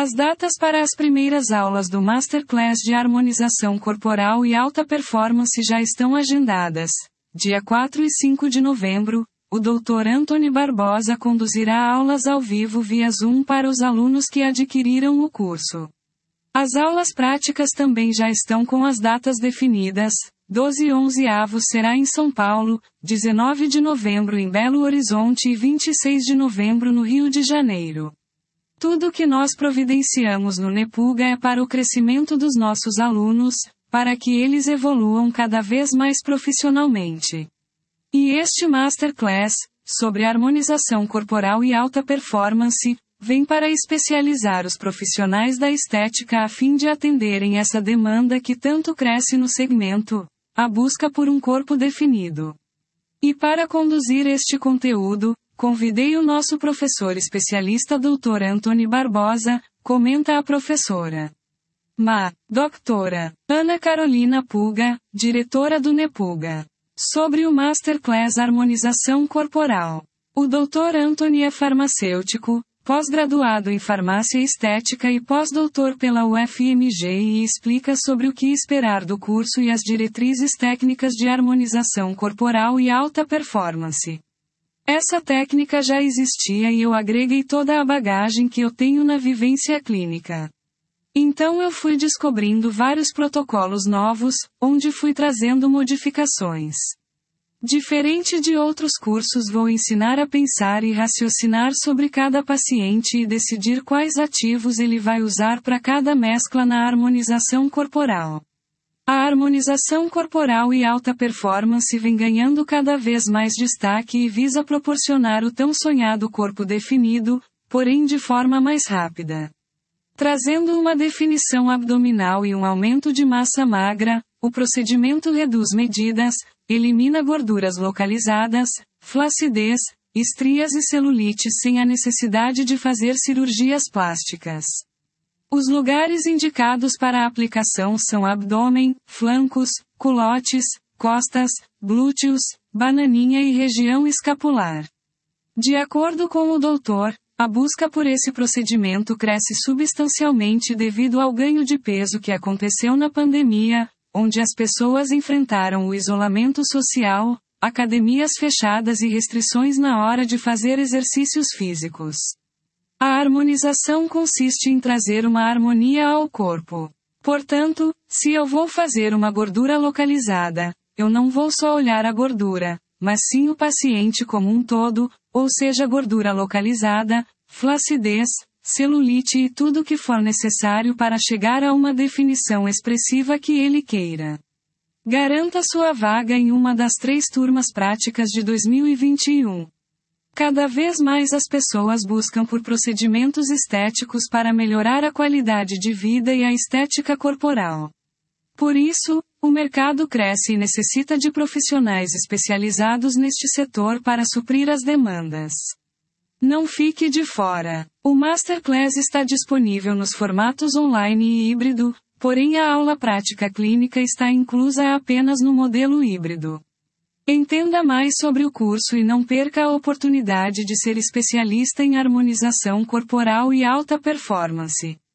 As datas para as primeiras aulas do Masterclass de Harmonização Corporal e Alta Performance já estão agendadas. Dia 4 e 5 de novembro, o Dr. Antony Barbosa conduzirá aulas ao vivo via Zoom para os alunos que adquiriram o curso. As aulas práticas também já estão com as datas definidas. 12 e 11 avos será em São Paulo, 19 de novembro em Belo Horizonte e 26 de novembro no Rio de Janeiro. Tudo o que nós providenciamos no Nepuga é para o crescimento dos nossos alunos, para que eles evoluam cada vez mais profissionalmente. E este Masterclass, sobre harmonização corporal e alta performance, vem para especializar os profissionais da estética a fim de atenderem essa demanda que tanto cresce no segmento, a busca por um corpo definido. E para conduzir este conteúdo, convidei o nosso professor especialista Dr. Antony Barbosa, comenta a professora. Doutora Ana Carolina Puga, diretora do Nepuga. Sobre o Masterclass Harmonização Corporal. O Dr. Antony é farmacêutico, pós-graduado em farmácia estética e pós-doutor pela UFMG e explica sobre o que esperar do curso e as diretrizes técnicas de harmonização corporal e alta performance. Essa técnica já existia e eu agreguei toda a bagagem que eu tenho na vivência clínica. Então eu fui descobrindo vários protocolos novos, onde fui trazendo modificações. Diferente de outros cursos, vou ensinar a pensar e raciocinar sobre cada paciente e decidir quais ativos ele vai usar para cada mescla na harmonização corporal. A harmonização corporal e alta performance vem ganhando cada vez mais destaque e visa proporcionar o tão sonhado corpo definido, porém de forma mais rápida. Trazendo uma definição abdominal e um aumento de massa magra, o procedimento reduz medidas, elimina gorduras localizadas, flacidez, estrias e celulites sem a necessidade de fazer cirurgias plásticas. Os lugares indicados para a aplicação são abdômen, flancos, culotes, costas, glúteos, bananinha e região escapular. De acordo com o doutor, a busca por esse procedimento cresce substancialmente devido ao ganho de peso que aconteceu na pandemia, onde as pessoas enfrentaram o isolamento social, academias fechadas e restrições na hora de fazer exercícios físicos. A harmonização consiste em trazer uma harmonia ao corpo. Portanto, se eu vou fazer uma gordura localizada, eu não vou só olhar a gordura, mas sim o paciente como um todo, ou seja, gordura localizada, flacidez, celulite e tudo o que for necessário para chegar a uma definição expressiva que ele queira. Garanta sua vaga em uma das 3 turmas práticas de 2021. Cada vez mais as pessoas buscam por procedimentos estéticos para melhorar a qualidade de vida e a estética corporal. Por isso, o mercado cresce e necessita de profissionais especializados neste setor para suprir as demandas. Não fique de fora. O Masterclass está disponível nos formatos online e híbrido, porém a aula prática clínica está inclusa apenas no modelo híbrido. Entenda mais sobre o curso e não perca a oportunidade de ser especialista em harmonização corporal e alta performance.